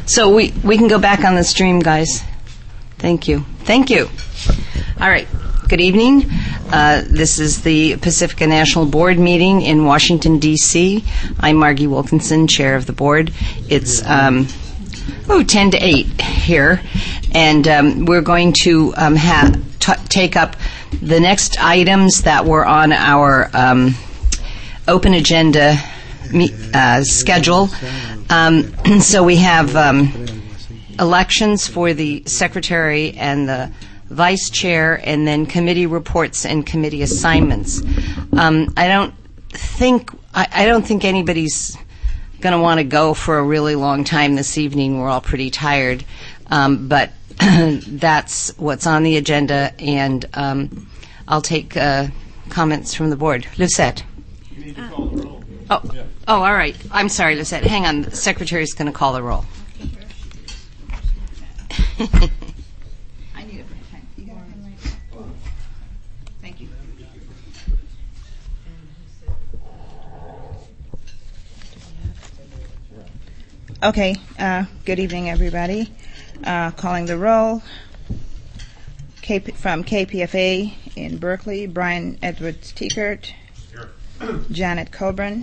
So we can go back on the stream, guys. Thank you. Thank you. All right. Good evening. This is the Pacifica National Board meeting in Washington, D.C. I'm Margie Wilkinson, chair of the board. It's 10 to 8 here, and we're going to take up the next items that were on our open agenda schedule. So we have elections for the secretary and the vice chair, and then committee reports and committee assignments. I don't think anybody's going to want to go for a really long time this evening. We're all pretty tired, but that's what's on the agenda, and I'll take comments from the board. Lucette. You need to call the roll. All right. I'm sorry, Lucette. Hang on. The secretary's going to call the roll. I need a pen. You got a pen right? Thank you. Okay. Good evening, everybody. Calling the roll. From KPFA in Berkeley, Brian Edwards Tiekert. Here. Janet Coburn.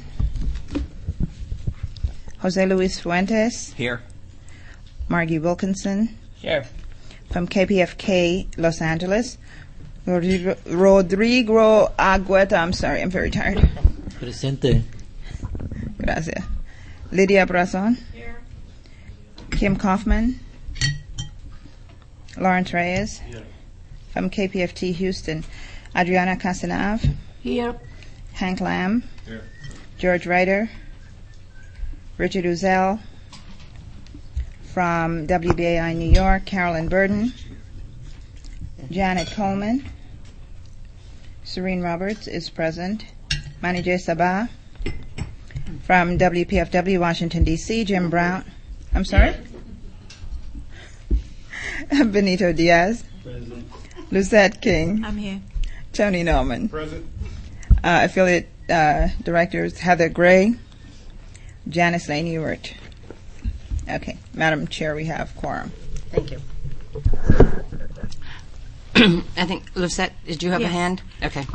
Jose Luis Fuentes. Here. Margie Wilkinson. Here. From KPFK, Los Angeles, Rodrigo Agueta. I'm sorry, I'm very tired. Presente. Gracias. Lydia Brazon. Here. Kim Kaufman. Lawrence Reyes. Here. From KPFT Houston, Adriana Castenav. Here. Hank Lamb. Here. George Ryder. Richard Uzel. From WBAI New York, Carolyn Burden. Janet Coleman. Serene Roberts is present. Mani J. Sabah. From WPFW, Washington, D.C., Jim Brown. I'm sorry? Benito Diaz. Present. Lucette King. I'm here. Tony Norman. Present. Affiliate directors Heather Gray. Janice Lane Ewert. Okay. Madam Chair, we have quorum. Thank you. I think, Lucette, did you have a Yes. hand? Okay.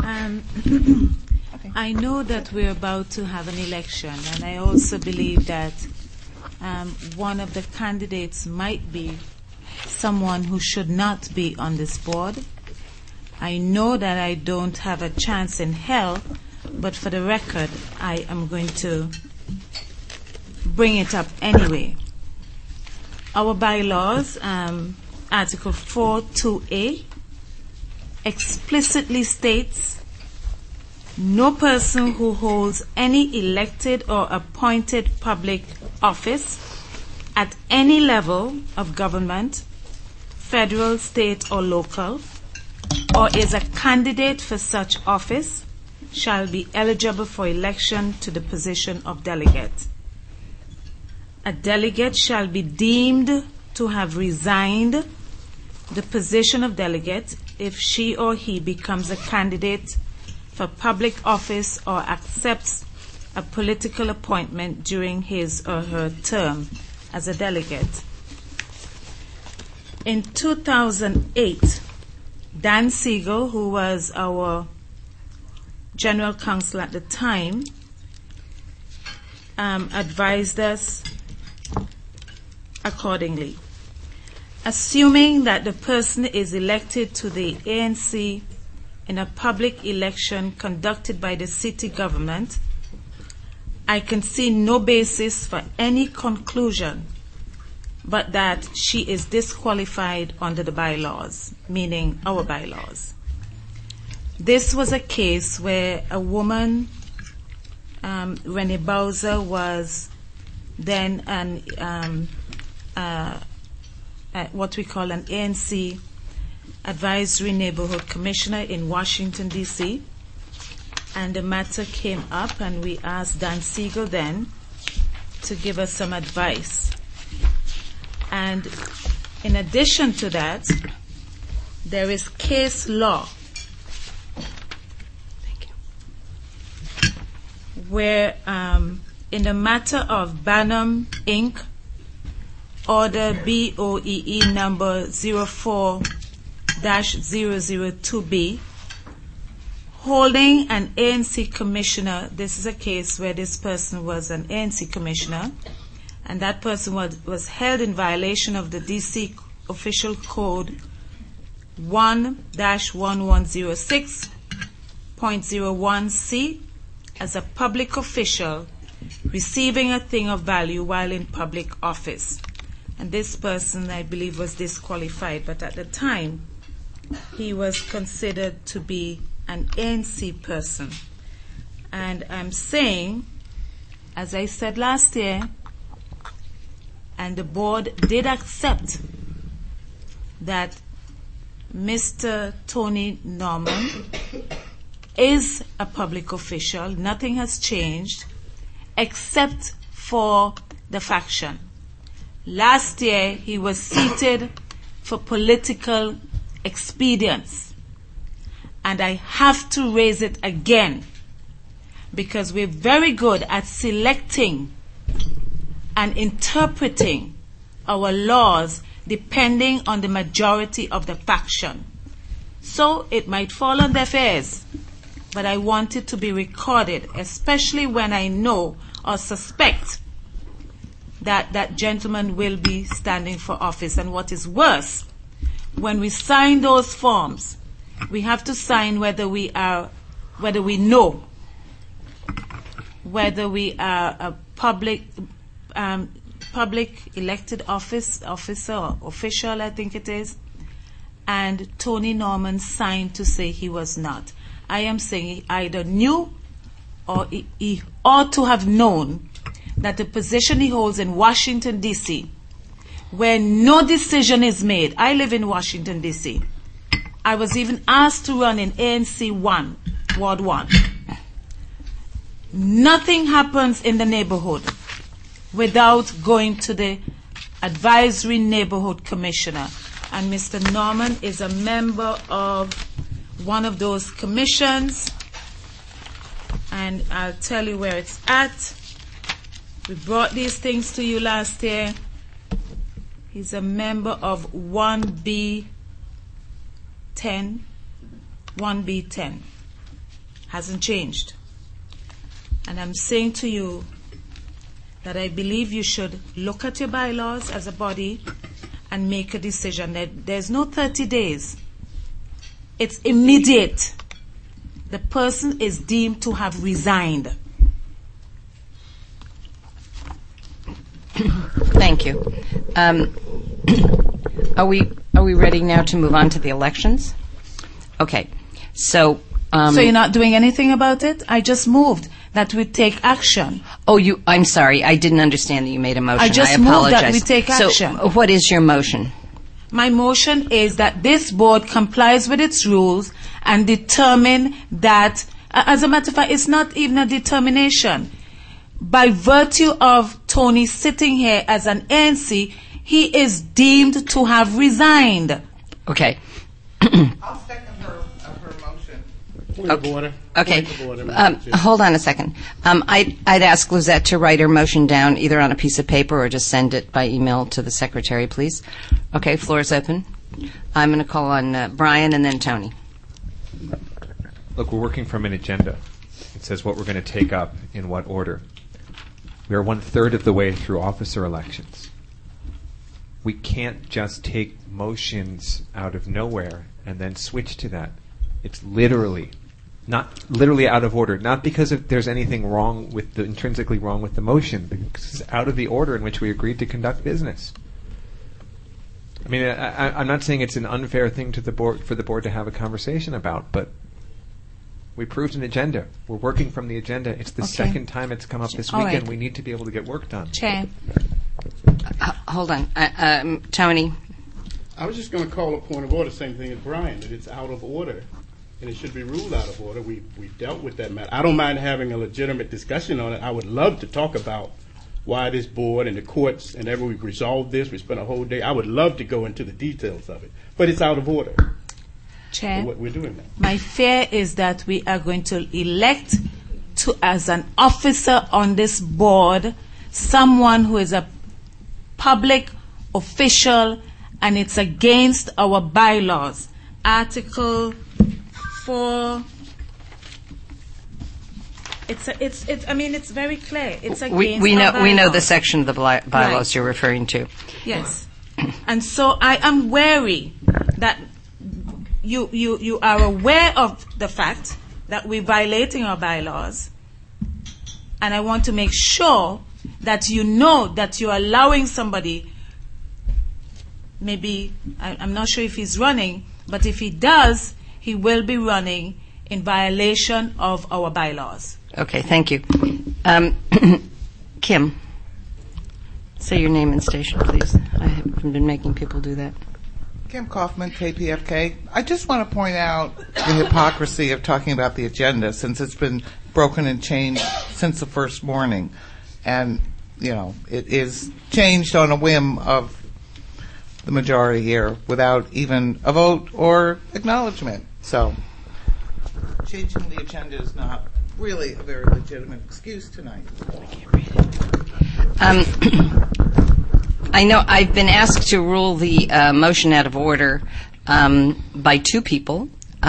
I know that we're about to have an election, and I also believe that one of the candidates might be someone who should not be on this board. I know that I don't have a chance in hell, but for the record, I am going to bring it up anyway. Our bylaws, Article 4.2a, explicitly states no person who holds any elected or appointed public office at any level of government, federal, state, or local, or is a candidate for such office shall be eligible for election to the position of delegate. A delegate shall be deemed to have resigned the position of delegate if she or he becomes a candidate for public office or accepts a political appointment during his or her term as a delegate. In 2008, Dan Siegel, who was our general counsel at the time, advised us accordingly. Assuming that the person is elected to the ANC in a public election conducted by the city government, I can see no basis for any conclusion but that she is disqualified under the bylaws, meaning our bylaws. This was a case where a woman, Renee Bowser, was then what we call an ANC Advisory Neighborhood Commissioner in Washington, D.C., and the matter came up, and we asked Dan Siegel then to give us some advice. And in addition to that, there is case law where in the matter of Banham Inc., Order BOEE number 04-002B, holding an ANC commissioner. This is a case where this person was an ANC commissioner, and that person was held in violation of the DC Official Code 1-1106.01C as a public official receiving a thing of value while in public office. And this person, I believe, was disqualified, but at the time, he was considered to be an ANC person. And I'm saying, as I said last year, and the board did accept that Mr. Tony Norman is a public official. Nothing has changed except for the faction. Last year, he was seated for political expedience. And I have to raise it again because we're very good at selecting and interpreting our laws depending on the majority of the faction. So it might fall on deaf ears, but I want it to be recorded, especially when I know or suspect that that gentleman will be standing for office. And what is worse, when we sign those forms, we have to sign whether we know whether we are a public elected officer or official, I think it is. And Tony Norman signed to say he was not. I am saying he either knew or he ought to have known that the position he holds in Washington, D.C., where no decision is made. I live in Washington, D.C. I was even asked to run in ANC 1, Ward 1. Nothing happens in the neighborhood without going to the advisory neighborhood commissioner. And Mr. Norman is a member of one of those commissions. And I'll tell you where it's at. We brought these things to you last year. He's a member of 1B10. 1B10. Hasn't changed. And I'm saying to you that I believe you should look at your bylaws as a body and make a decision. There's no 30 days. It's immediate. The person is deemed to have resigned. Thank you. Are we ready now to move on to the elections? Okay. So you're not doing anything about it? I just moved that we take action. Oh, I'm sorry. I didn't understand that you made a motion. I just moved that we take action. So what is your motion? My motion is that this board complies with its rules and determine that, as a matter of fact, it's not even a determination. By virtue of Tony sitting here as an ANC, he is deemed to have resigned. Okay. I'll second her motion. Point of order. Okay. Point of order, Hold on a second. I'd ask Lizette to write her motion down either on a piece of paper or just send it by email to the secretary, please. Okay, floor is open. I'm going to call on Brian and then Tony. Look, we're working from an agenda. It says what we're going to take up in what order. We are 1/3 of the way through officer elections. We can't just take motions out of nowhere and then switch to that. It's literally out of order. Not because there's anything wrong with intrinsically wrong with the motion, because it's out of the order in which we agreed to conduct business. I mean, I'm not saying it's an unfair thing to the board for the board to have a conversation about, but we approved an agenda. We're working from the agenda. It's the second time it's come up this weekend. Right. We need to be able to get work done. Chair. Hold on. Tony. I was just going to call a point of order, same thing as Brian, that it's out of order, and it should be ruled out of order. We've dealt with that matter. I don't mind having a legitimate discussion on it. I would love to talk about why this board and the courts and ever we've resolved this. We spent a whole day. I would love to go into the details of it, but it's out of order. Chair, What we're doing now. my fear is that we are going to elect as an officer on this board someone who is a public official, and it's against our bylaws. Article 4. It's very clear. It's against We our know the bylaws. section of the bylaws Right. you're referring to. Yes. And so I am wary that you are aware of the fact that we're violating our bylaws, and I want to make sure that you know that you're allowing somebody, maybe, I'm not sure if he's running, but if he does, he will be running in violation of our bylaws. Okay, thank you. Kim, say your name and station, please. I haven't been making people do that. Kim Kaufman, KPFK. I just want to point out the hypocrisy of talking about the agenda, since it's been broken and changed since the first morning. And, it is changed on a whim of the majority here without even a vote or acknowledgement. So, changing the agenda is not really a very legitimate excuse tonight. I know I've been asked to rule the motion out of order by two people.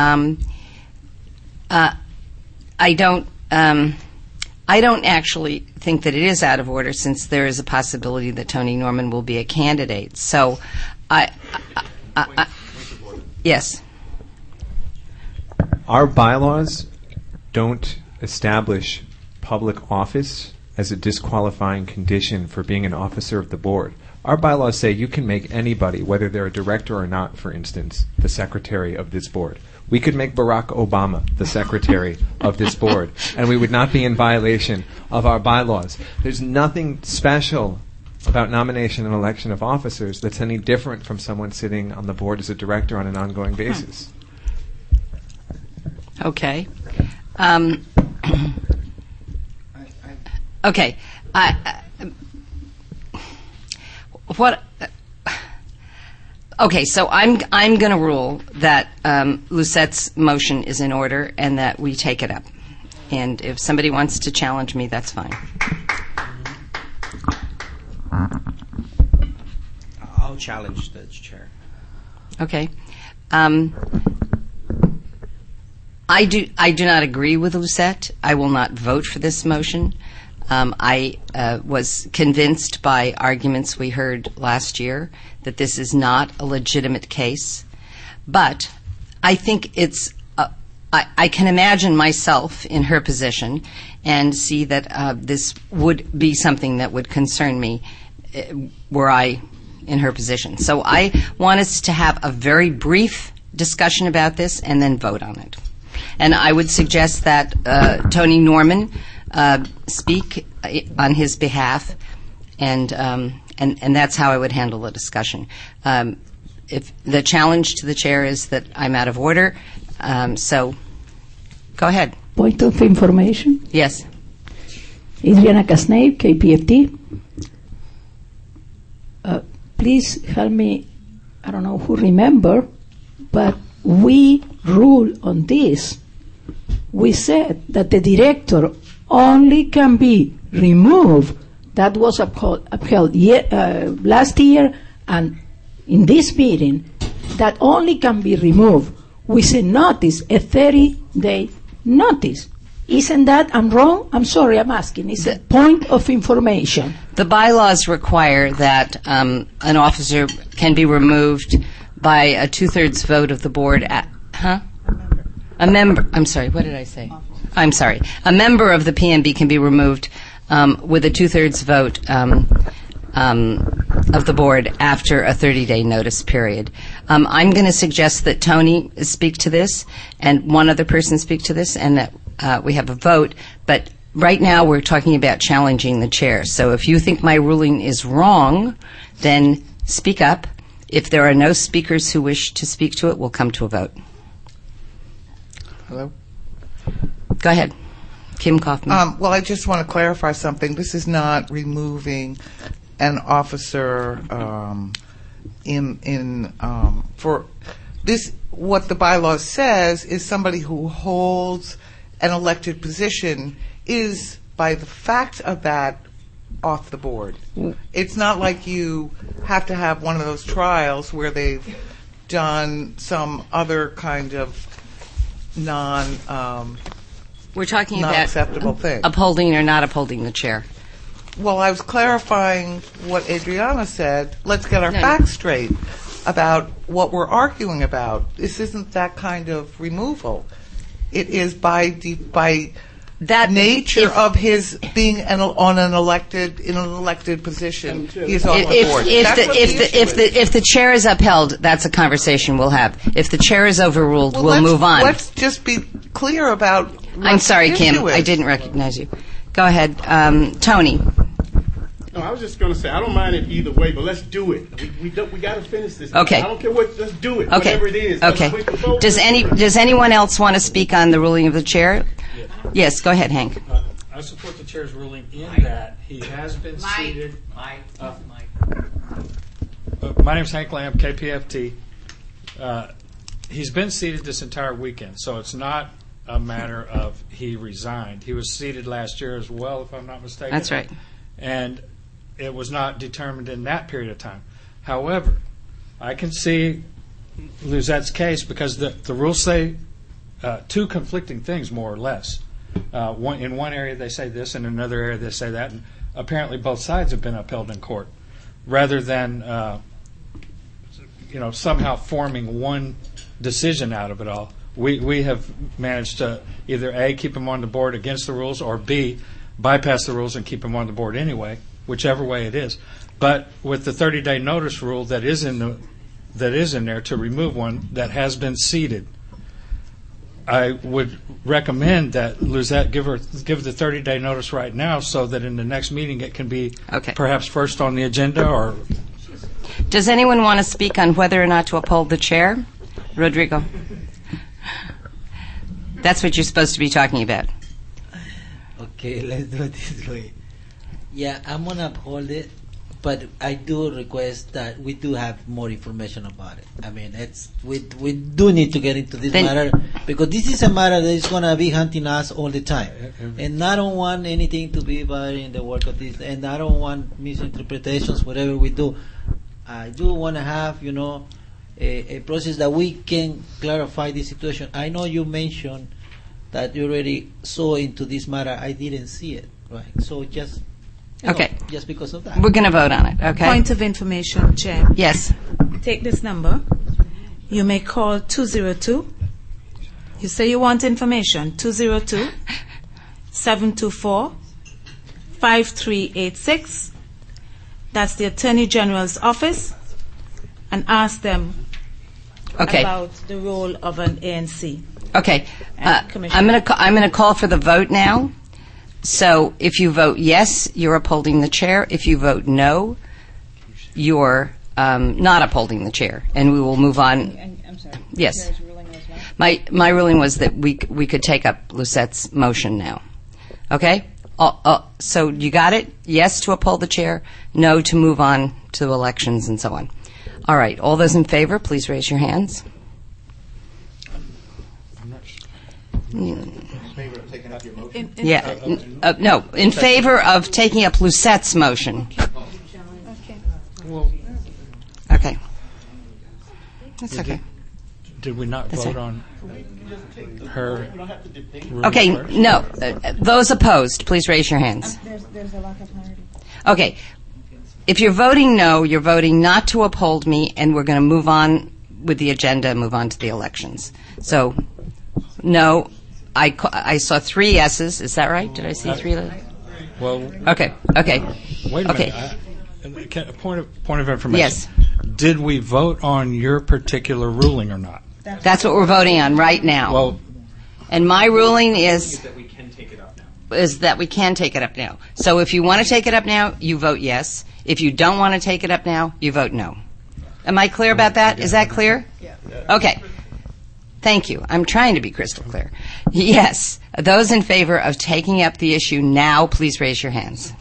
I don't actually think that it is out of order, since there is a possibility that Tony Norman will be a candidate. So, yes. Our bylaws don't establish public office as a disqualifying condition for being an officer of the board. Our bylaws say you can make anybody, whether they're a director or not, for instance, the secretary of this board. We could make Barack Obama the secretary of this board, and we would not be in violation of our bylaws. There's nothing special about nomination and election of officers that's any different from someone sitting on the board as a director on an ongoing basis. Okay. Okay. Okay, so I'm going to rule that Lucett's motion is in order and that we take it up. And if somebody wants to challenge me, that's fine. I'll challenge the chair. Okay. I do not agree with Lucette. I will not vote for this motion. I was convinced by arguments we heard last year that this is not a legitimate case. But I think it's, I can imagine myself in her position and see that this would be something that would concern me were I in her position. So I want us to have a very brief discussion about this and then vote on it. And I would suggest that Tony Norman speak on his behalf, and that's how I would handle the discussion. If the challenge to the chair is that I'm out of order, so go ahead. Point of information. Yes. Adriana Casnay, KPFT. Please help me, I don't know who remember, but we ruled on this. We said that the director only can be removed. That was upheld last year, and in this meeting, that only can be removed with a notice, a 30-day notice. Isn't that, I'm wrong? I'm sorry, I'm asking. It's a point of information. The bylaws require that an officer can be removed by a 2/3 vote of the board A member, I'm sorry, what did I say? I'm sorry. A member of the PMB can be removed with a 2/3 vote of the board after a 30-day notice period. I'm going to suggest that Tony speak to this and one other person speak to this, and that we have a vote. But right now we're talking about challenging the chair. So if you think my ruling is wrong, then speak up. If there are no speakers who wish to speak to it, we'll come to a vote. Hello? Go ahead. Kim Kaufman. Well, I just want to clarify something. This is not removing an officer for this. What the bylaw says is somebody who holds an elected position is, by the fact of that off the board. It's not like you have to have one of those trials where they've done some other kind of We're talking not about acceptable thing. upholding or not upholding the chair. Well, I was clarifying what Adriana said. Let's get our No. facts straight about what we're arguing about. This isn't that kind of removal. It is by That nature if- of his being in an elected position. He is off the board. If the chair is upheld, that's a conversation we'll have. If the chair is overruled, we'll move on. Let's just be clear about. I'm sorry, what the Kim. issue is. I didn't recognize you. Go ahead, Tony. No, I was just going to say, I don't mind it either way, but let's do it. We got to finish this. Okay. I don't care what. Let's do it. Okay. Whatever it is. Let's Okay. wait for vote. Does anyone else want to speak on the ruling of the chair? Yes. Go ahead, Hank. I support the chair's ruling in that he has been seated. My name's Hank Lamb, KPFT. He's been seated this entire weekend, so it's not a matter of he resigned. He was seated last year as well, if I'm not mistaken. That's right. And it was not determined in that period of time. However, I can see Luzette's case because the rules say two conflicting things, more or less. In one area they say this, and in another area they say that. And apparently both sides have been upheld in court, rather than somehow forming one decision out of it all. We have managed to either A, keep them on the board against the rules, or B, bypass the rules and keep them on the board anyway, whichever way it is. But with the 30-day notice rule that is in there to remove one that has been seated, I would recommend that Luzette give the 30-day notice right now, so that in the next meeting it can be perhaps first on the agenda. Or does anyone want to speak on whether or not to uphold the chair? Rodrigo. That's what you're supposed to be talking about. Okay, let's do it this way. Yeah, I'm going to uphold it, but I do request that we do have more information about it. I mean, we do need to get into this matter, because this is a matter that is going to be hunting us all the time. And I don't want anything to be bothering the work of this, and I don't want misinterpretations, whatever we do. I do want to have, a process that we can clarify the situation. I know you mentioned that you already saw into this matter. I didn't see it, right? So just just because of that. We're going to vote on it, okay? Point of information, Chair. Yes. Take this number. You may call 202. You say you want information. 202-724-5386. That's the Attorney General's office. And ask them about the role of an ANC. Okay. I'm going to call for the vote now. So if you vote yes, you're upholding the chair. If you vote no, you're not upholding the chair, and we will move on. I'm sorry. Yes. The chair's ruling was what? My ruling was that we could take up Luzette's motion now. Okay? So you got it? Yes to uphold the chair, no to move on to elections and so on. All right. All those in favor, please raise your hands. No, in favor of taking up Luzette's motion. Okay. That's okay. Did we not vote on her? Okay, no. Those opposed, please raise your hands. There's a lack of clarity. Okay. If you're voting no, you're voting not to uphold me, and we're going to move on with the agenda and move on to the elections. So, no. I saw 3 yeses. Is that right? Did I see 3? Well. Okay. Wait a minute. A point of information. Yes. Did we vote on your particular ruling or not? That's what we're voting on right now. Well. And my ruling is that we can take it up now. So if you want to take it up now, you vote yes. If you don't want to take it up now, you vote no. Am I clear about that? Is that clear? Yeah. Okay. Thank you. I'm trying to be crystal clear. Yes. Those in favor of taking up the issue now, please raise your hands.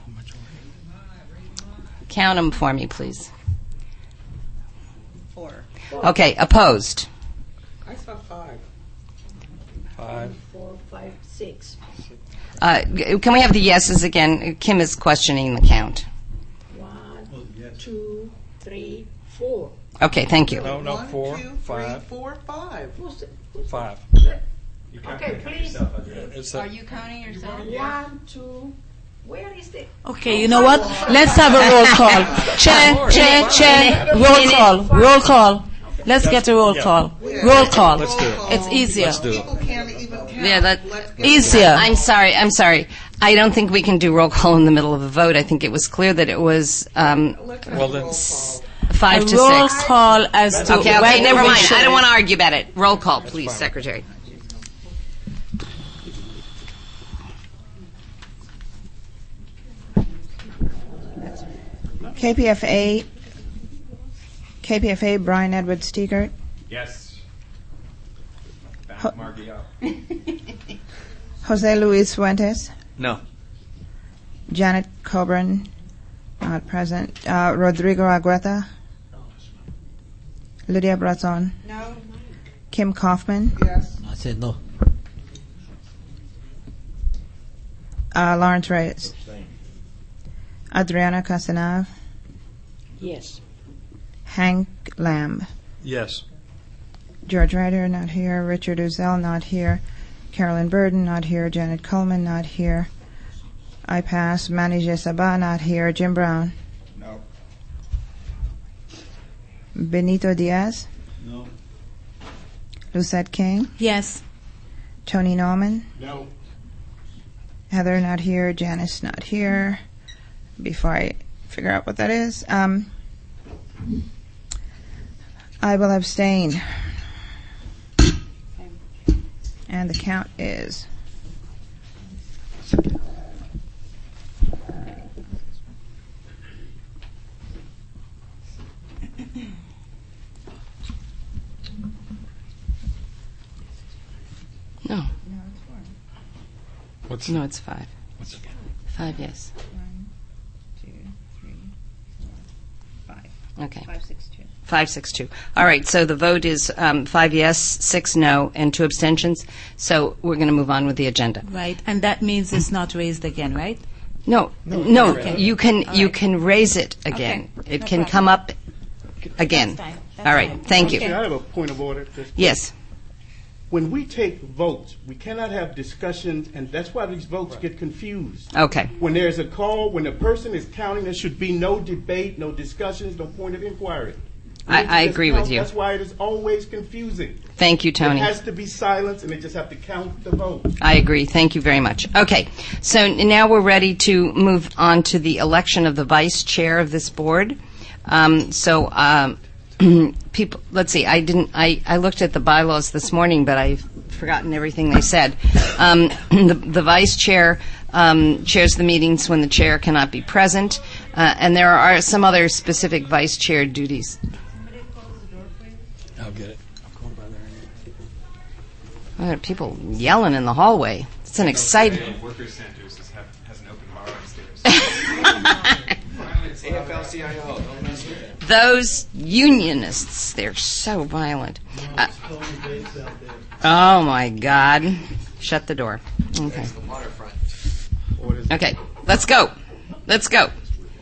Count them for me, please. 4. Okay. Opposed? I saw 5. 5. 4, 5, 6. Can we have the yeses again? Kim is questioning the count. 1, 2, 3, 4. Okay, thank you. No, 1, 4, 2, 3, 5. 4, 5. 5. Okay, please. It's Are you counting yourself? 1, 2. Where is the? Okay, you know what? Let's have a roll call. Chair, roll call. Let's get a roll call. Roll call. Let's do it. It's easier. Let's do it. People can't even count. Yeah, Let's get Easier. I'm sorry. I don't think we can do roll call in the middle of a vote. I think it was clear that it was Well, then, 5 to Roll 6. call as to Okay, whether never we mind. should- I don't want to argue about it. Roll call, please, Secretary. KPFA, Brian Edward Stigert. Yes. Ho- Margie up. Jose Luis Fuentes. No. Janet Coburn, not present. Rodrigo Argueta. Lydia Brazon. No. Kim Kaufman. Yes. I said no. Lawrence Reyes. Adriana Casanave. Yes. Hank Lamb. yes. George Ryder, not here. Richard Uzel, not here. Carolyn Burden, not here. Janet Coleman, not here. I pass. Manny J. Sabah, not here. Jim Brown. No. Benito Diaz. No. Lucette King. Yes. Tony Norman. No. Heather, not here. Janice, not here. Before I figure out what that is, I will abstain. And the count is No, What's no, it's 5. what's 5, yes. 1, 2, 3, 4, 5. Okay. 5, 6, 2. 5, 6, 2. All right, so the vote is 5 yes, 6 no, and 2 abstentions. So we're going to move on with the agenda. Right, and that means it's not raised again, right? No, you can raise it again. Okay, It no can problem. come up again. That's fine. That's All right, fine. thank Okay, you. I have a point of order. Yes. When we take votes, we cannot have discussions, and that's why these votes get confused. Okay. When there's a call, when a person is counting, there should be no debate, no discussions, no point of inquiry. We need to I just agree count. with you. That's why it is always confusing. Thank you, Tony. It has to be silence, and they just have to count the vote. I agree. Thank you very much. Okay, so now we're ready to move on to the election of the vice chair of this board. People, let's see. I looked at the bylaws this morning, but I've forgotten everything they said. The vice chair chairs the meetings when the chair cannot be present, and there are some other specific vice chair duties. I'll get it. There are people yelling in the hallway. It's an exciting. Workers Centers has an open bar upstairs. AFL-CIO, don't mess with it. Those unionists, they're so violent. Oh my God. Shut the door. Okay. It's the waterfront. Okay. Let's go. Let's go.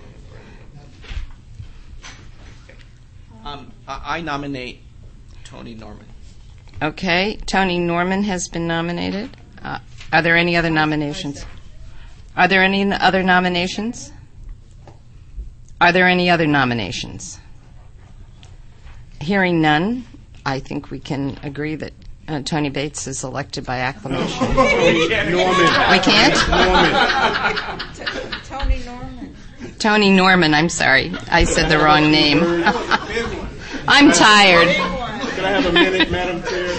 I nominate Tony Norman. Okay. Tony Norman has been nominated. Are there any other nominations? Are there any other nominations? Are there any other nominations? Hearing none, I think we can agree that Tony Bates is elected by acclamation. Norman. We can't? Norman. Tony Norman. Tony Norman, I'm sorry. I said the wrong name. I'm tired. Can I have a minute, Madam Chair?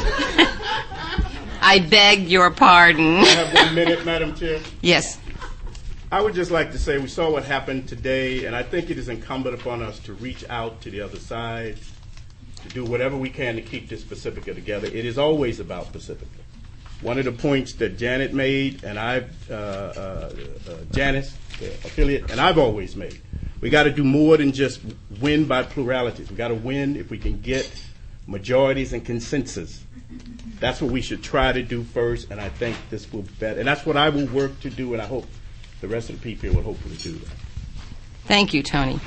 I beg your pardon. I have 1 minute, Madam Chair. Yes. I would just like to say we saw what happened today, and I think it is incumbent upon us to reach out to the other side, to do whatever we can to keep this Pacifica together. It is always about Pacifica. One of the points that Janet made, and Janice, the affiliate, and I've always made, we got to do more than just win by pluralities. We got to win if we can get majorities and consensus. That's what we should try to do first, and I think this will be better. And that's what I will work to do, and I hope the rest of the people will hopefully do that. Thank you, Tony.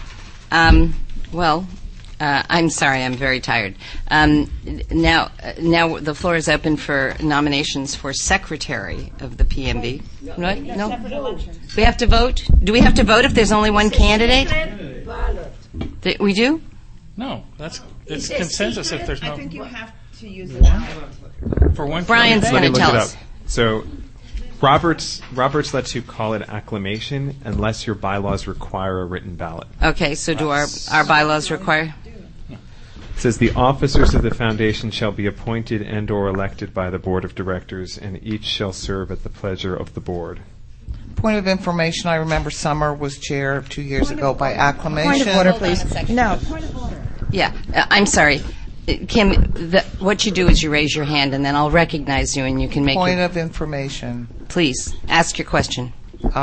I'm sorry, I'm very tired. Now the floor is open for nominations for secretary of the PMB. Right? No? We have to vote? Do we have to vote if there's only one candidate? We do? No, it's consensus if there's no. I think you have to use the ballot. For one Brian's Let going me to look tell it us. up. So Roberts lets you call it acclamation unless your bylaws require a written ballot. Okay, so do our bylaws require? It says the officers of the foundation shall be appointed and or elected by the board of directors, and each shall serve at the pleasure of the board. Point of information, I remember Summer was chair 2 years ago by acclamation. Point of order, please. No, point of order. Yeah, I'm sorry. Kim, what you do is you raise your hand, and then I'll recognize you, and you can make Point your... of information. Please, ask your question.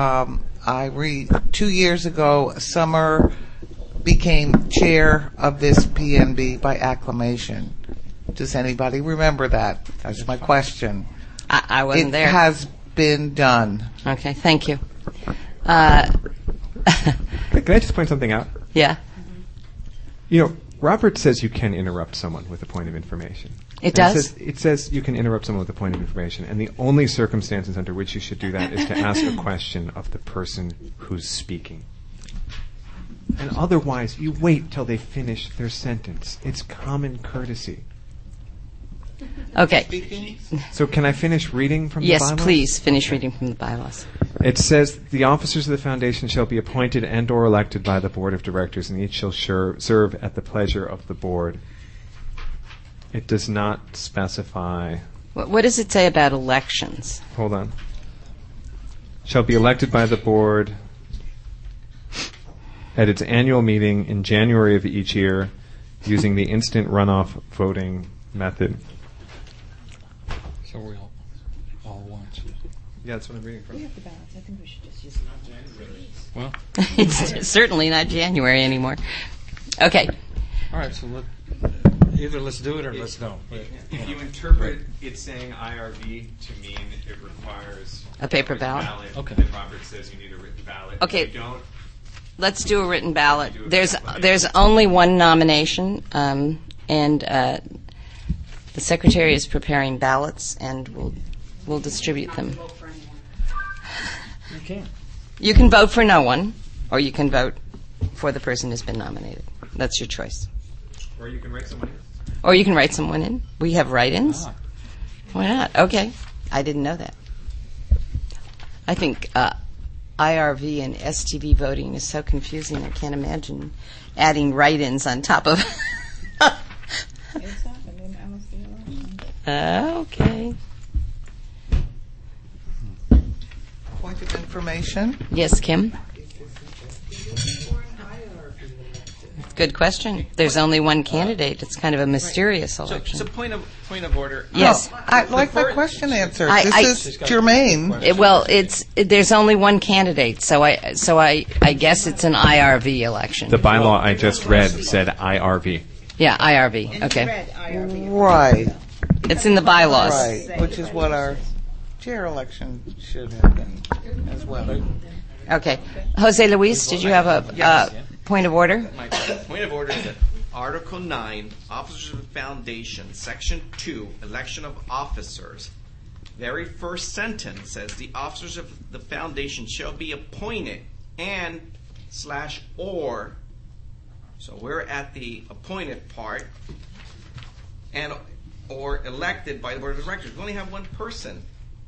2 years ago, Summer became chair of this PMB by acclamation. Does anybody remember that? That's my question. I wasn't there. It has been done. Okay, thank you. Can I just point something out? Yeah. You know, Robert says you can interrupt someone with a point of information. It does? It says you can interrupt someone with a point of information, and the only circumstances under which you should do that is to ask a question of the person who's speaking. And otherwise, you wait till they finish their sentence. It's common courtesy. Okay. So can I finish reading from the Yes, bylaws? please finish reading from the bylaws. It says the officers of the foundation shall be appointed and or elected by the board of directors, and each shall serve at the pleasure of the board. It does not specify. What does it say about elections? Hold on. Shall be elected by the board at its annual meeting in January of each year using the instant runoff voting method. So we all want. Yeah, that's what I'm reading from. We have the ballots. I think we should just use it. Well, It's certainly not January anymore. Okay. all right. So either let's do it or let's don't. If you interpret it saying IRV to mean it requires A paper ballot? Okay. then Robert says you need a written ballot. Okay. If you don't, Let's do a written ballot. There's only one nomination, and the secretary is preparing ballots, and we'll distribute them. You can. You can vote for no one, or you can vote for the person who's been nominated. That's your choice. or you can write someone in. Or you can write someone in. We have write-ins. Ah. Why not? Okay. I didn't know that. I think IRV and STV voting is so confusing, I can't imagine adding write-ins on top of... It's happened in almost the election. Okay. Point of information. Yes, Kim? Good question. There's only one candidate. It's kind of a mysterious election. So point of order. Yes. I'd like my question answered. I- This is germane. There's only one candidate, so I guess it's an IRV election. The bylaw I just read said IRV. Yeah, IRV. Okay. Red IRV. Right, It's in the bylaws. right, which is what our chair election should have been as well. Okay. Jose Luis, did you have a point of order? My point of order is that Article 9, Officers of the Foundation, Section 2, Election of Officers, very first sentence says the officers of the foundation shall be appointed and/or. So we're at the appointed part, and or elected by the board of directors. We only have one person.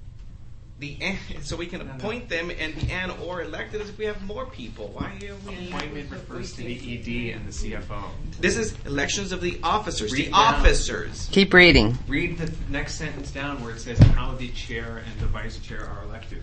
So we can appoint them, and the and or elected as if we have more people. Why are we? Appointment refers to the ED and the CFO. This is elections of the officers. Read The down. officers. Keep reading. Read the next sentence down where it says how the chair and the vice chair are elected.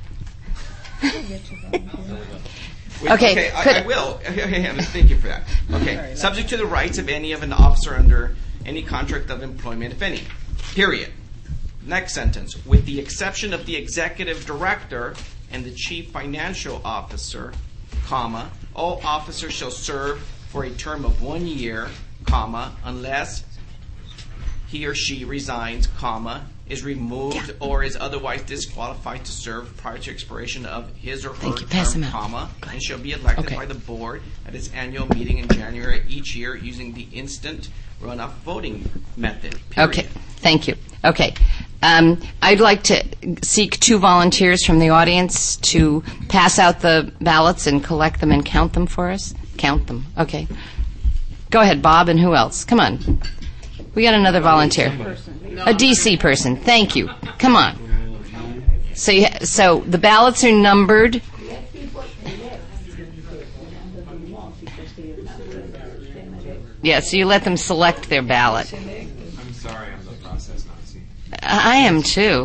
Okay, I will. Thank you for that. Okay, subject to the rights of any of an officer under any contract of employment, if any. Period. Next sentence. With the exception of the executive director and the chief financial officer, comma, all officers shall serve for a term of 1 year, comma, unless he or she resigns, comma, is removed or is otherwise disqualified to serve prior to expiration of his or her term, comma, and shall be elected by the board at its annual meeting in January each year using the instant runoff voting method. Period. Okay, thank you. Okay. I'd like to seek 2 volunteers from the audience to pass out the ballots and collect them and count them for us. Count them. Okay. Go ahead, Bob, and who else? Come on. We got another volunteer. A DC person. Thank you. Come on. So the ballots are numbered. Yeah, so you let them select their ballot. I'm sorry, I'm the process Nazi. I am too.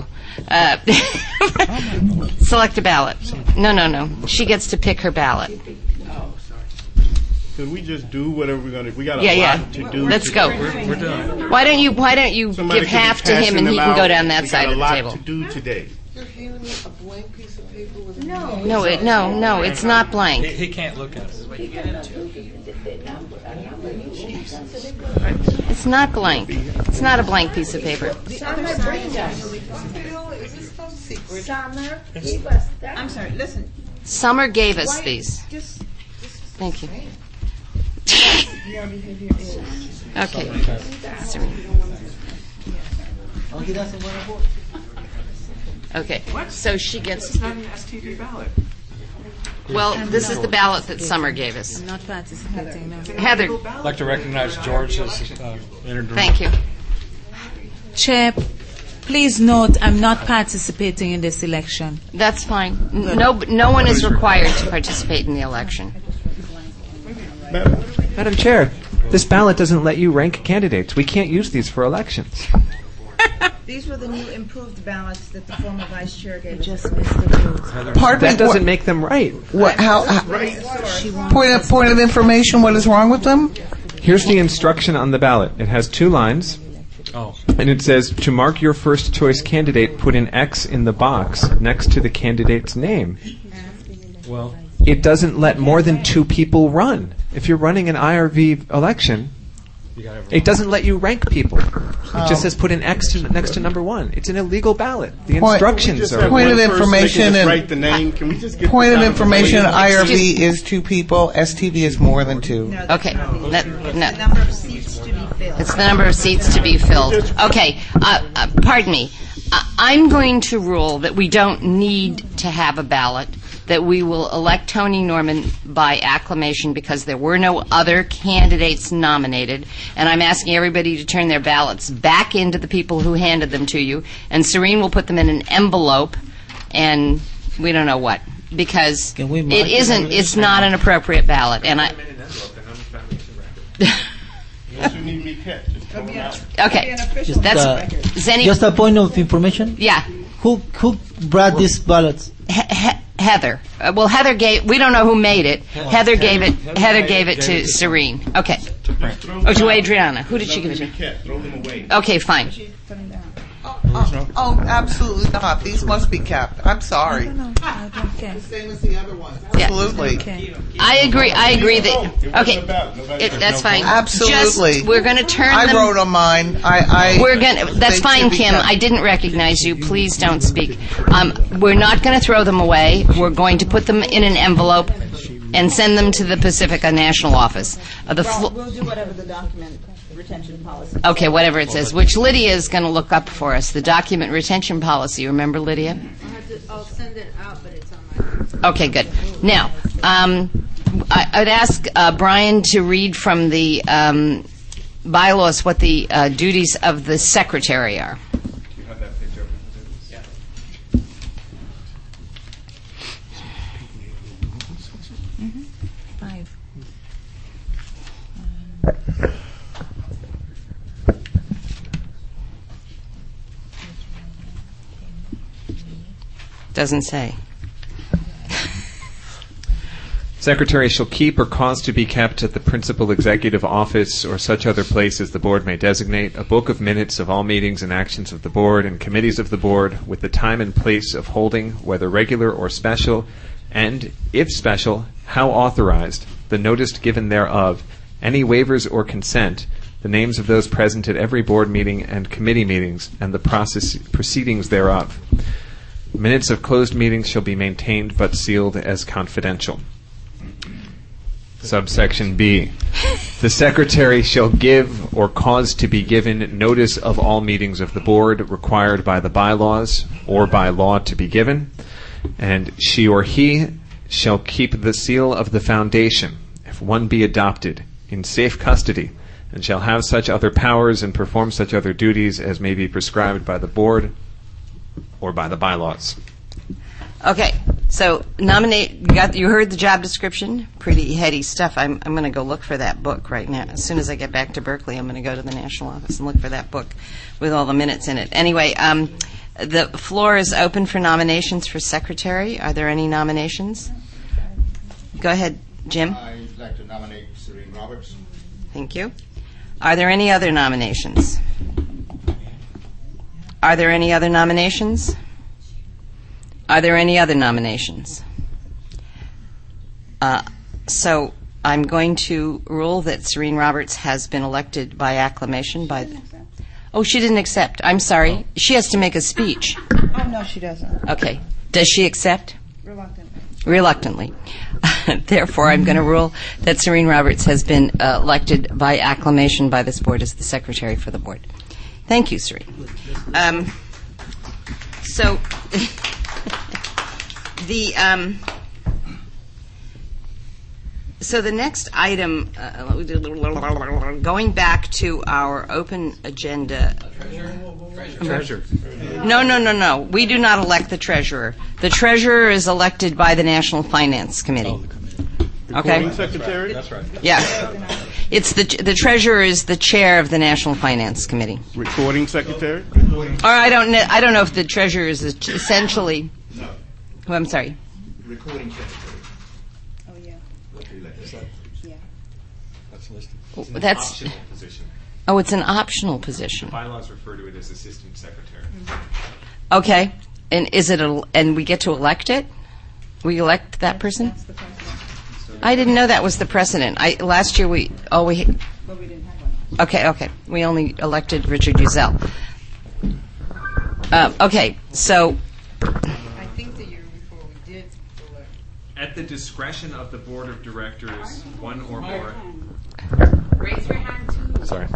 Select a ballot. No. She gets to pick her ballot. Could we just do whatever we're going to? We got a lot to do. Let's go. We're done. Why don't you Somebody give could be half to him and he can go down that We side got of the table? a lot to do today. You're handing me a blank piece of paper with a No, it's not blank. He can't look at it. It's not blank. It's not a blank piece of paper. I'm sorry, listen. Summer gave us these. Thank you. Okay. Okay. So she gets. It's not an STD ballot. Well, this is the ballot that Summer gave us. I'm not participating, no. Heather. I'd like to recognize George as introduced. Thank you. Chair, please note I'm not participating in this election. That's fine. No one is required to participate in the election. Madam Chair, this ballot doesn't let you rank candidates. We can't use these for elections. These were the new improved ballots that the former vice chair gave us. Just missed the vote. Pardon That me, doesn't make them right. what, point of information, what is wrong with them? Here's the instruction on the ballot. It has 2 lines, and it says, to mark your first choice candidate, put an X in the box next to the candidate's name. Well, It doesn't let more than 2 people run. If you're running an IRV election, it doesn't let you rank people. It just says put an X next to number 1. It's an illegal ballot. The instructions are... Point of information and write the name. Can we just get point of this out information. the way? IRV is 2 people. STV is more than 2. Okay. The number of seats to be filled. It's the number of seats to be filled. Okay. Pardon me. I'm going to rule that we don't need to have a ballot, that we will elect Tony Norman by acclamation because there were no other candidates nominated, and I'm asking everybody to turn their ballots back into the people who handed them to you, and Serene will put them in an envelope, and we don't know what, because it's not an appropriate ballot, and I... Those who need me kept, just throw them out. Okay. That's... Zenny... Just a point of information. Yeah. Who brought these ballots? Heather. Well, Heather gave. We don't know who made it. Heather gave it. Heather gave it to Serene. Okay. Oh, to Adriana. Who did she give it to? Throw them away. Okay, fine. Oh, absolutely not. These must be kept. I'm sorry. No, I don't care. Same as the other ones. Yeah. Absolutely. Okay. I agree that. Okay, that's fine. Absolutely. Just, we're going to turn I them. wrote on mine. We're going. That's they fine, should be Kim. kept. I didn't recognize you. Please don't speak. We're not going to throw them away. We're going to put them in an envelope and send them to the Pacifica National Office. We'll do whatever the document retention policy. Okay, whatever it says, which Lydia is going to look up for us. The document retention policy. Remember, Lydia? I'll send it out, but it's on my... Okay, good. Now, I'd ask Brian to read from the bylaws what the duties of the secretary are. You have that page open? Yeah. Five. Doesn't say. Secretary shall keep or cause to be kept at the principal executive office or such other place as the board may designate a book of minutes of all meetings and actions of the board and committees of the board with the time and place of holding, whether regular or special, and, if special, how authorized, the notice given thereof, any waivers or consent, the names of those present at every board meeting and committee meetings, and the proceedings thereof. Minutes of closed meetings shall be maintained but sealed as confidential. Subsection B. The Secretary shall give or cause to be given notice of all meetings of the Board required by the bylaws or by law to be given, and she or he shall keep the seal of the foundation, if one be adopted, in safe custody, and shall have such other powers and perform such other duties as may be prescribed by the Board or by the bylaws. Okay, so you heard the job description, pretty heady stuff. I'm going to go look for that book right now. As soon as I get back to Berkeley, I'm going to go to the national office and look for that book with all the minutes in it. Anyway, the floor is open for nominations for secretary. Are there any nominations? Go ahead, Jim. I'd like to nominate Serene Roberts. Thank you. Are there any other nominations? Are there any other nominations? Are there any other nominations? So I'm going to rule that Serene Roberts has been elected by acclamation by the... Oh, she didn't accept. I'm sorry. She has to make a speech. Oh, no, she doesn't. Okay. Does she accept? Reluctantly. Reluctantly. Therefore, I'm going to rule that Serene Roberts has been elected by acclamation by this board as the secretary for the board. Thank you, Serene. So the next item, going back to our open agenda. Treasurer. No. We do not elect the treasurer. The treasurer is elected by the National Finance Committee. Recording secretary? That's right. Yeah. It's the treasurer is the chair of the National Finance Committee. Recording secretary? Or I don't know if the treasurer is essentially. No. Oh, I'm sorry. Recording secretary. Oh, yeah. Yeah. That's listed. That's optional position. Oh, it's an optional position. Bylaws refer to it as assistant secretary. Okay, and and we get to elect it? We elect that person? That's the precedent. I didn't know that was the precedent. Last year But we didn't have one. Okay. We only elected Richard Uzel. Okay, so I think the year before we did elect. At the discretion of the board of directors, one or more. Raise your hand too. Sorry.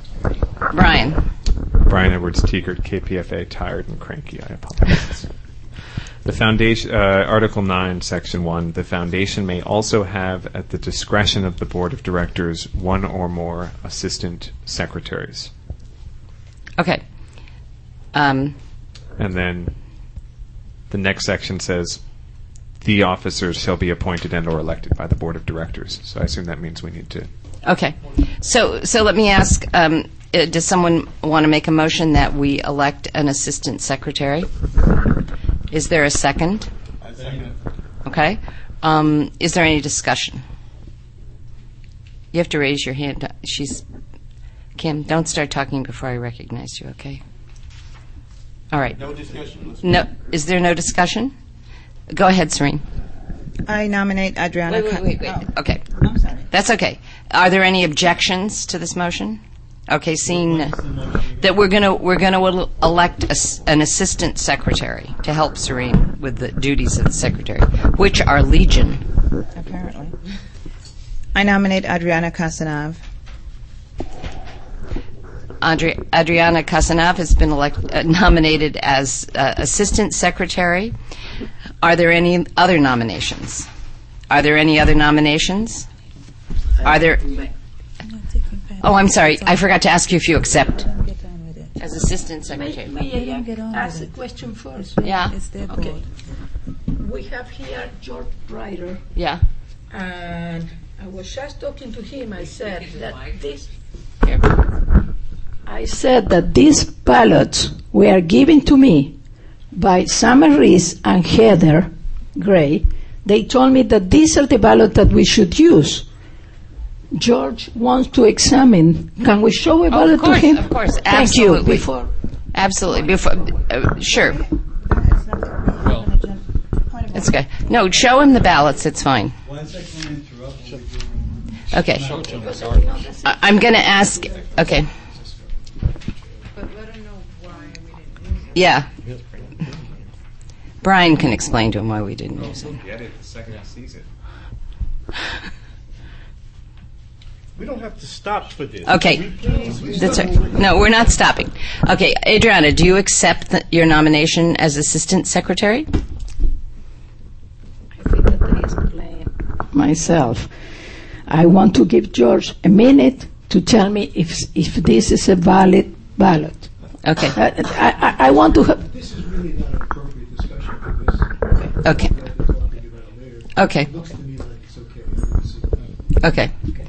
Brian Edwards Teegert, KPFA, tired and cranky. I apologize. The foundation, Article 9, Section 1, the foundation may also have at the discretion of the board of directors one or more assistant secretaries. Okay. And then the next section says the officers shall be appointed and or elected by the board of directors. So I assume that means we need to. Okay. So let me ask, does someone want to make a motion that we elect an assistant secretary? Is there a second? I second. Okay. Is there any discussion? You have to raise your hand. Kim, don't start talking before I recognize you, okay? All right. No discussion. No. Is there no discussion? Go ahead, Serene. I nominate Adriana. Wait. Oh, Okay. I'm sorry. That's okay. Are there any objections to this motion? Okay, seeing that we're going to elect an assistant secretary to help Serene with the duties of the secretary, which are legion. Apparently. I nominate Adriana Casanov. Adriana Casanov has been nominated as assistant secretary. Are there any other nominations? Are there? Oh, I'm sorry. I forgot to ask you if you accept as assistant secretary. May I ask a question first? Yeah. Okay. We have here George Ryder, Yeah. and I was just talking to him. I said that these ballots were given to me by Summer Reese and Heather Gray. They told me that these are the ballots that we should use. George wants to examine. Can we show a ballot to him? Of course. Thank you. Absolutely. Absolutely. Sure. It's okay. No, show him the ballots. It's fine. Okay. I'm going to ask. Okay. But let them know why we didn't use it. Yeah. Brian can explain to him why we didn't use it. Get it the second he sees it. We don't have to stop for this. Okay. That's right. No, we're not stopping. Okay, Adriana, do you accept your nomination as assistant secretary? I think that I explain myself. I want to give George a minute to tell me if this is a valid ballot. Okay. I want to have. This is really not an appropriate discussion for this. Okay. Okay. It looks to me like it's okay. Okay.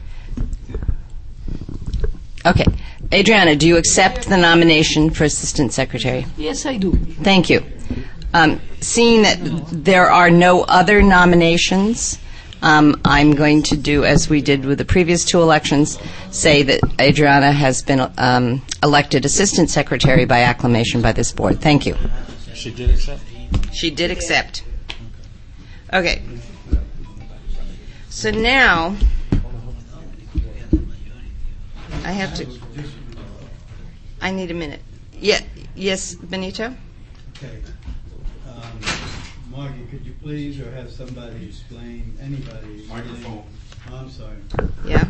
Okay. Adriana, do you accept the nomination for assistant secretary? Yes, I do. Thank you. Seeing that there are no other nominations, I'm going to do, as we did with the previous two elections, say that Adriana has been elected assistant secretary by acclamation by this board. Thank you. She did accept? She did accept. Okay. So now, I need a minute. Yeah. Yes, Benito? Okay. Margie, could you please, or have somebody explain, anybody? Microphone. Oh, I'm sorry. Yeah?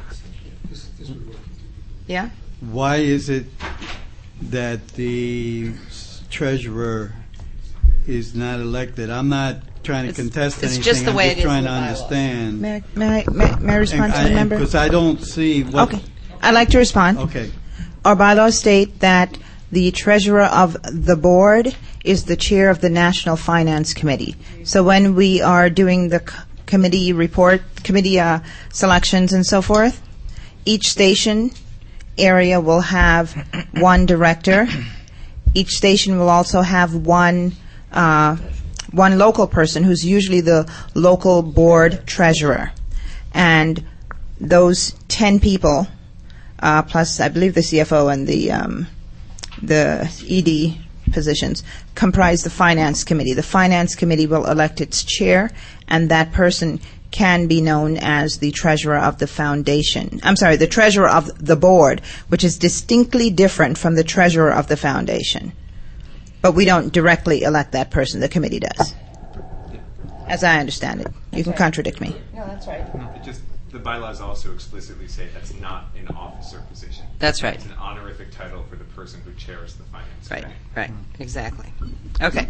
Yeah? Why is it that the treasurer is not elected? I'm not trying to contest it's anything. just the way I'm it just is trying in to the bylaws. understand. May I respond to the member? Because I don't see what... Okay. I'd like to respond. Okay. Our bylaws state that the treasurer of the board is the chair of the National Finance Committee. So when we are doing the committee selections and so forth, each station area will have one director. Each station will also have one local person who's usually the local board treasurer. And those 10 people, plus I believe the CFO and the ED positions, comprise the Finance Committee. The Finance Committee will elect its chair, and that person can be known as the treasurer of the foundation. I'm sorry, the treasurer of the board, which is distinctly different from the treasurer of the foundation. But we don't directly elect that person. The committee does, as I understand it. You can contradict me. No, that's right. The bylaws also explicitly say that's not an officer position. That's right. It's an honorific title for the person who chairs the finance committee. Right, exactly. Okay.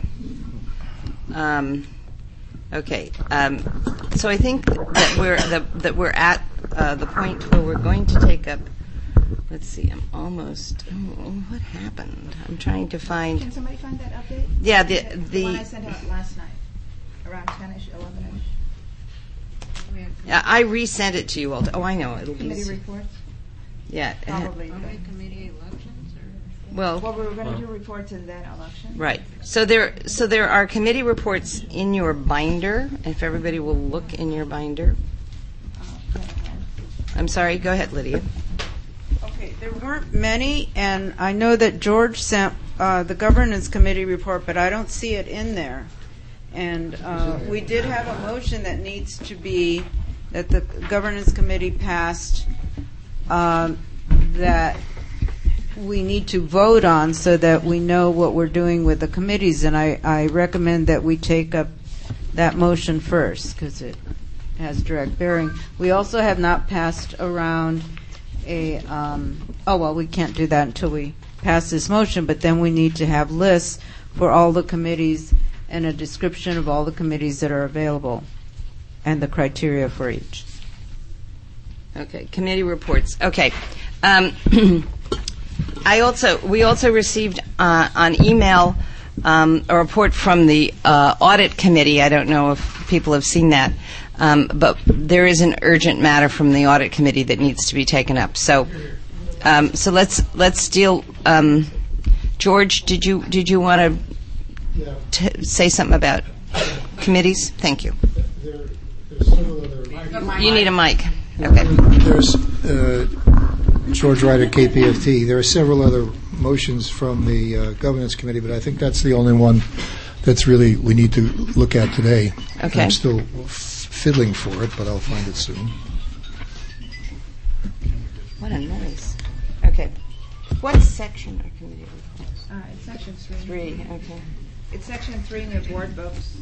Okay. So I think that we're at the point where we're going to take up. Let's see. I'm almost. Oh, what happened? I'm trying to find. Can somebody find that update? Yeah, the one I sent out last night, around 10ish, 11ish. I resent it to you all. Oh, I know. It'll Committee be reports? Yeah. Probably. Committee elections? Well, we were going to do reports in that election. Right. So there are committee reports in your binder. If everybody will look in your binder. I'm sorry. Go ahead, Lydia. Okay, there weren't many, and I know that George sent the governance committee report, but I don't see it in there. And we did have a motion that needs to be, that the governance committee passed, that we need to vote on so that we know what we're doing with the committees. And I recommend that we take up that motion first because it has direct bearing. We also have not passed around we can't do that until we pass this motion, but then we need to have lists for all the committees and a description of all the committees that are available and the criteria for each. Okay, committee reports. Okay. We also received on email a report from the audit committee. I don't know if people have seen that, but there is an urgent matter from the audit committee that needs to be taken up. So let's deal. George, did you want to say something about committees? Thank you. There's several other... You need a mic. Okay. There's George Ryder, KPFT. There are several other motions from the governance committee, but I think that's the only one that's really we need to look at today. Okay. I'm still fiddling for it, but I'll find it soon. What a noise. What section or committee? It's section 3. 3, okay. It's section 3 in the board books.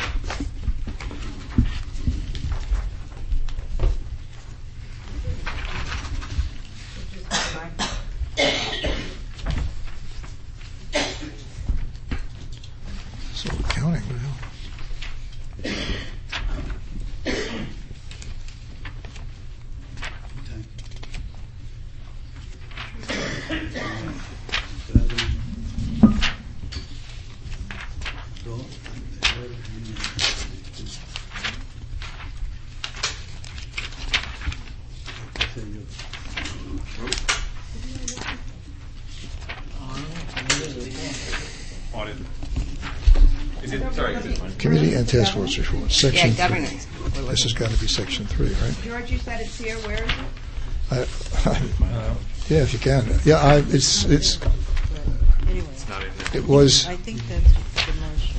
So we're counting now. Audit. Is it, sorry, is it mine? Committee and task force report. Section Yeah, 3. governance. This has got to be section 3, right? George, you said it's here. Where is it? Yeah, if you can. Yeah, it's It's not in there. it was. I think that's the motion.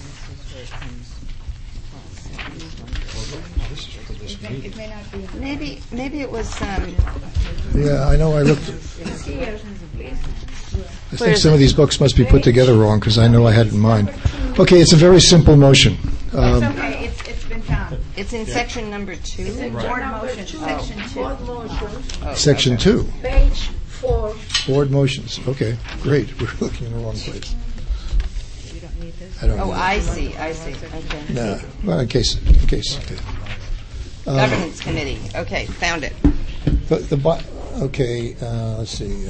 It may not be. Maybe it was. Yeah, I know. I looked. Here. I think some of these books must be put together wrong because I know I had it in mind. Okay, it's a very simple motion. It's okay. It's been found. It's in section number 2. It's in board motion, section 2. Section 2. Page 4. Board motions. Okay, great. We're looking in the wrong place. You don't need this? I don't Oh, know. I see. Okay. Nah. Well, in case. Governance committee. Okay, found it. Okay, let's see.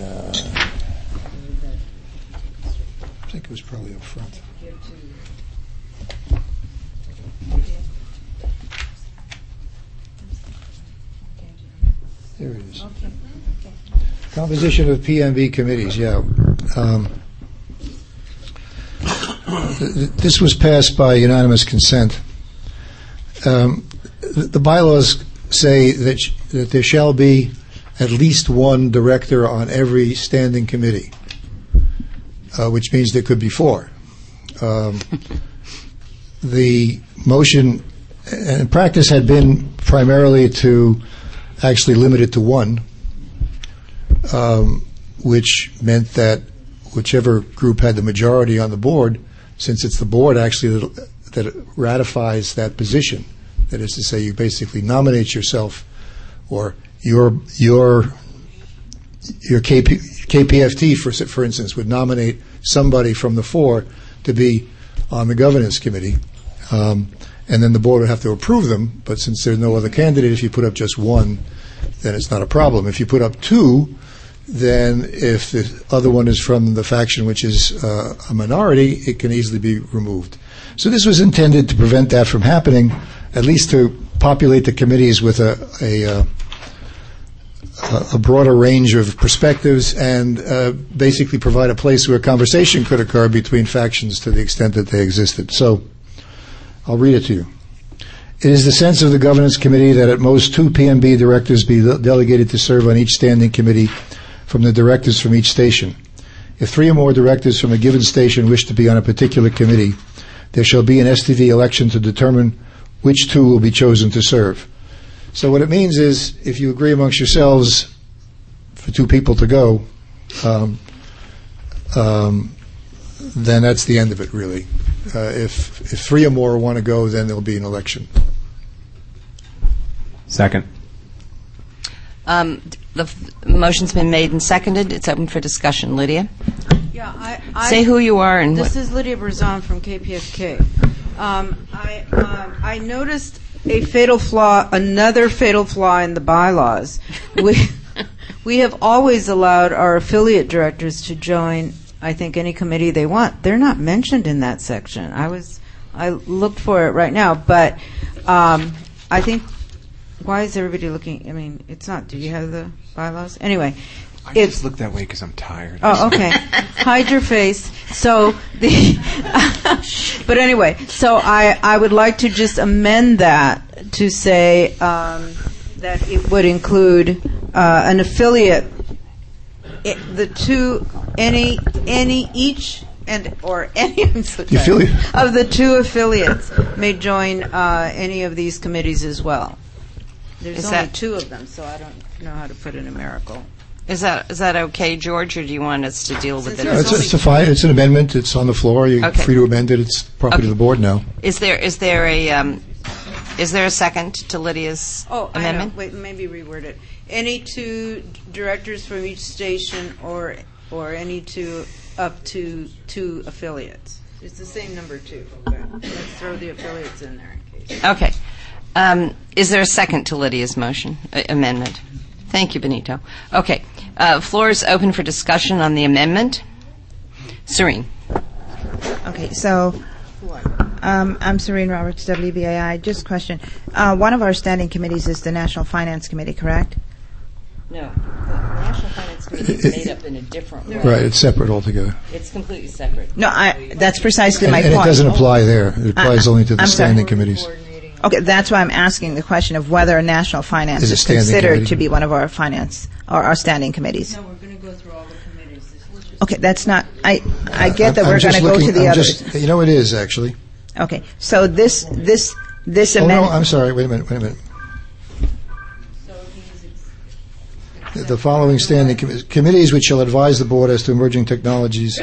I think it was probably up front. There it is. Composition of PMB committees, yeah. This was passed by unanimous consent. The bylaws say that there shall be at least one director on every standing committee, which means there could be 4. The motion and practice had been primarily to actually limit it to 1, which meant that whichever group had the majority on the board, since it's the board actually that ratifies that position, that is to say, you basically nominate yourself, or your KPFT, for instance, would nominate somebody from the 4 to be on the governance committee, and then the board would have to approve them. But since there's no other candidate, if you put up just 1, then it's not a problem. If you put up 2, then if the other one is from the faction which is a minority, it can easily be removed. So this was intended to prevent that from happening, at least to populate the committees with a broader range of perspectives, and basically provide a place where conversation could occur between factions to the extent that they existed. So I'll read it to you. It is the sense of the Governance Committee that at most 2 PMB directors be delegated to serve on each standing committee from the directors from each station. If 3 or more directors from a given station wish to be on a particular committee, there shall be an STV election to determine which 2 will be chosen to serve. So what it means is, if you agree amongst yourselves for 2 people to go, then that's the end of it, really. If 3 or more want to go, then there'll be an election. Second. The motion's been made and seconded. It's open for discussion. Lydia? Yeah, Say who you are and This what. is Lydia Berzon from KPFK. I noticed a fatal flaw, another fatal flaw in the bylaws. We have always allowed our affiliate directors to join, I think, any committee they want. They're not mentioned in that section. I looked for it right now, but I think, why is everybody looking? I mean, it's not. Do you have the bylaws? Anyway. I just look that way because I'm tired. Oh, okay. Hide your face. So but anyway, so I would like to just amend that to say that it would include an affiliate. The 2, each I'm so The affiliate. of the 2 affiliates may join any of these committees as well. There's Is only that- 2 of them, so I don't know how to put a numerical. Is that okay, George, or do you want us to deal with it? It's fine. It's an amendment. It's on the floor. You're Okay. free to amend it. It's property of the board now. Is there a second to Lydia's amendment? I know. Wait, maybe reword it. Any two directors from each station, or any two up to 2 affiliates. It's the same number 2. Okay. Let's throw the affiliates in there in case. Okay. Is there a second to Lydia's motion amendment? Thank you, Benito. Okay. Floor is open for discussion on the amendment. Serene. Okay, so I'm Serene Roberts, WBAI. Just a question. One of our standing committees is the National Finance Committee, correct? No. The National Finance Committee is made up in a different way. Right, it's separate altogether. It's completely separate. No, that's precisely my And point. it doesn't apply there. It applies only to the I'm sorry. standing committees. Okay, that's why I'm asking the question of whether National Finance Is a is standing considered committee. to be one of our finance or our standing committees. No, we're going to go through all the committees. Okay, that's not. I get that we're going to go to the others. You know, it is actually. Okay, so this Oh amendment. no, I'm sorry. Wait a minute. The following standing committees which shall advise the board as to emerging technologies.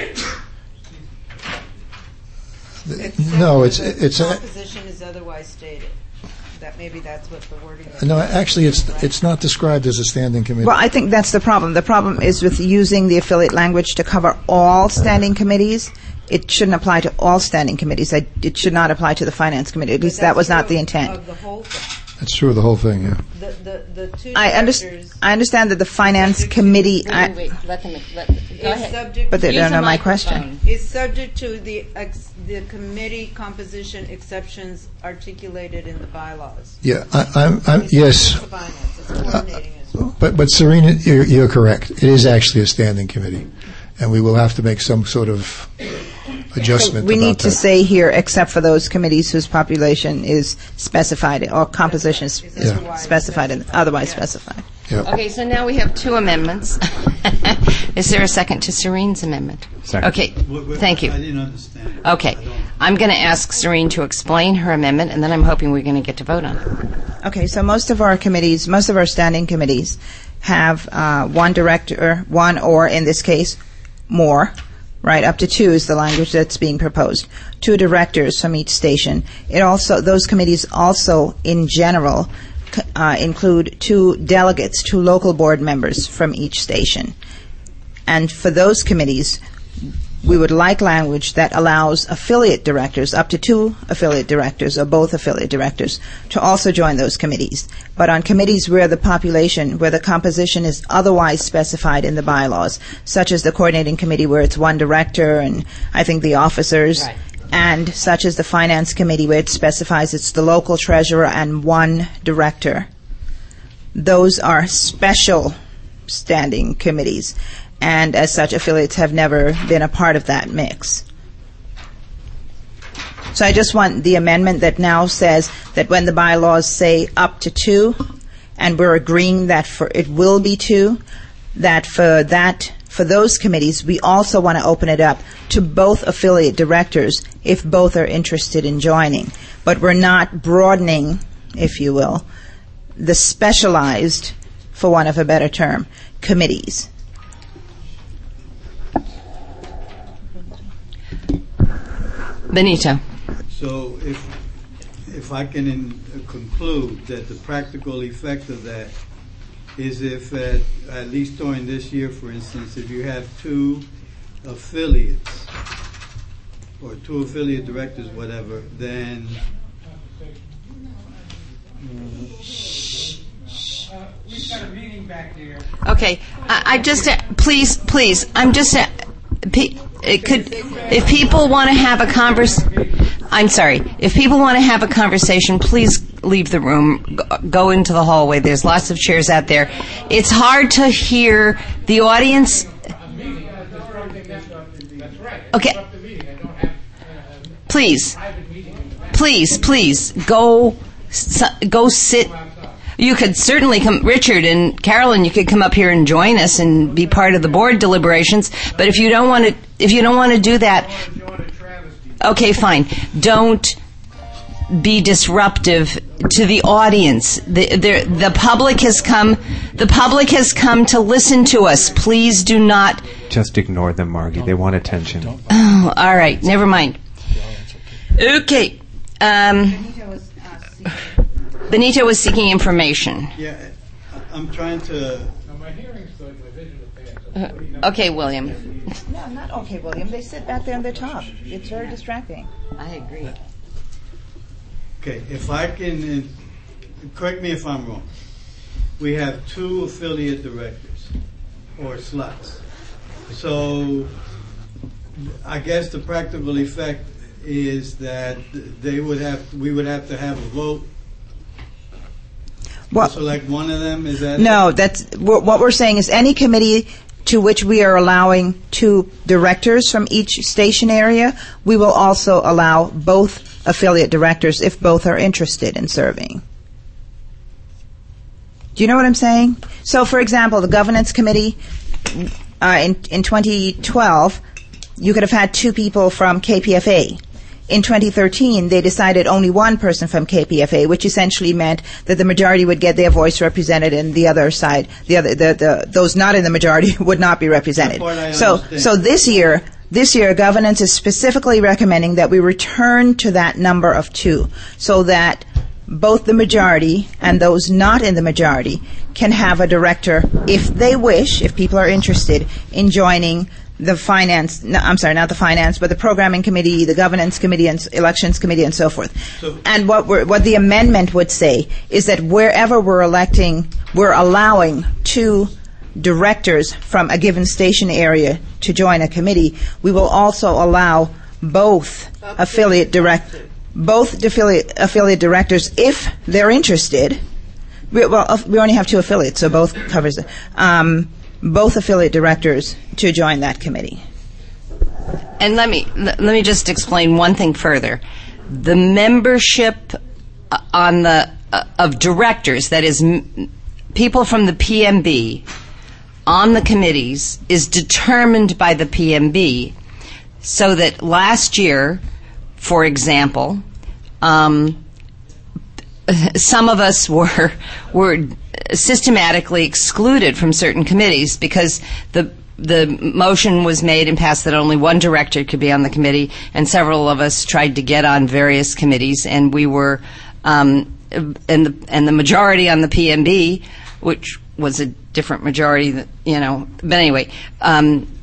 No, it's Composition is otherwise stated. Maybe that's what the wording is. no. Actually, it's not described as a standing committee. Well, I think that's the problem. The problem is with using the affiliate language to cover all standing committees. It shouldn't apply to all standing committees. It should not apply to the Finance Committee. At least that was not the intent. Of the whole thing. That's true of the whole thing. Yeah. The two I understand that the Finance Committee. Wait, let them. Go ahead. Subject But they Use don't the know my microphone. question. is subject to the committee composition exceptions articulated in the bylaws. Yeah. I'm yes. It's finance. It's coordinating as well. But Serena, you're correct. It is actually a standing committee, and we will have to make some sort of adjustment. We about need to that. say here, except for those committees whose population is specified or composition is Yeah. specified and otherwise specified. Yeah. Okay, so now we have 2 amendments. Is there a second to Serene's amendment? Second. Okay, thank you. I didn't understand. Okay, I'm going to ask Serene to explain her amendment, and then I'm hoping we're going to get to vote on it. Okay, so most of our standing committees have one director, one or in this case, more, right? Up to 2 is the language that's being proposed. 2 directors from each station. Those committees also, in general, include 2 delegates, 2 local board members from each station. And for those committees, we would like language that allows affiliate directors, up to 2 affiliate directors or both affiliate directors, to also join those committees. But on committees where the composition is otherwise specified in the bylaws, such as the coordinating committee where it's 1 director and I think the officers, Right. and such as the finance committee where it specifies it's the local treasurer and 1 director. Those are special standing committees. And as such, affiliates have never been a part of that mix. So I just want the amendment that now says that when the bylaws say up to 2, and we're agreeing that it will be 2, that for those committees, we also want to open it up to both affiliate directors if both are interested in joining. But we're not broadening, if you will, the specialized, for want of a better term, committees. Benito. So if I can conclude that the practical effect of that is if at least during this year, for instance, if you have 2 affiliates or 2 affiliate directors, whatever, then we've got a meeting back there. Okay, I just please. I'm just. If people want to have a If people want to have a conversation, please leave the room. Go into the hallway. There's lots of chairs out there. It's hard to hear the audience. Okay. Please, go sit. You could certainly come, Richard and Carolyn. You could come up here and join us and be part of the board deliberations. But if you don't want to do that, okay, fine. Don't be disruptive to the audience. The public has come. The public has come to listen to us. Please do not. Just ignore them, Margie. They want attention. Oh, all right. Never mind. Okay. Benito was seeking information. Yeah, I'm trying to. My hearing's good, my vision is bad. Okay, William. No, not okay, William. They sit back there and they talk. It's very distracting. I agree. Okay, if I can, correct me if I'm wrong. We have 2 affiliate directors or slots. So I guess the practical effect is that we would have to have a vote to select one of them. Is that No, that's what we're saying is any committee to which we are allowing 2 directors from each station area, we will also allow both affiliate directors if both are interested in serving. Do you know what I'm saying? So, for example, the governance committee in 2012, you could have had 2 people from KPFA. In 2013, they decided only 1 person from KPFA, which essentially meant that the majority would get their voice represented, and the other side, those not in the majority would not be represented. So this year, governance is specifically recommending that we return to that number of 2, so that both the majority and those not in the majority can have a director if they wish, if people are interested in joining the finance, not the finance, but the programming committee, the governance committee, and elections committee, and so forth. And what the amendment would say is that wherever we're allowing 2 directors from a given station area to join a committee, we will also allow both affiliate directors if they're interested. We only have 2 affiliates, so both covers it. Both affiliate directors to join that committee. And let me just explain one thing further. The membership of directors, that is people from the PMB on the committees, is determined by the PMB, so that last year, for example, some of us were systematically excluded from certain committees because the motion was made and passed that only 1 director could be on the committee, and several of us tried to get on various committees, and we were and the majority on the PMB, which was a different majority, but anyway,